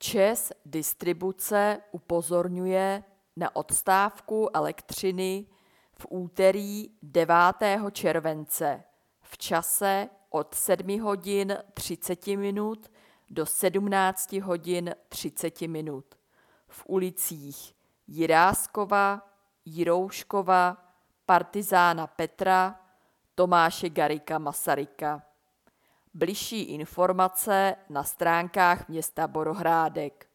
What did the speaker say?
ČEZ Distribuce upozorňuje na odstávku elektřiny v úterý 9. července v čase od 7 hodin 30 minut do 17 hodin 30 minut v ulicích Jiráskova, Jirouškova, Partizána Petra, Tomáše Garrigua Masaryka. Bližší informace na stránkách města Borohrádek.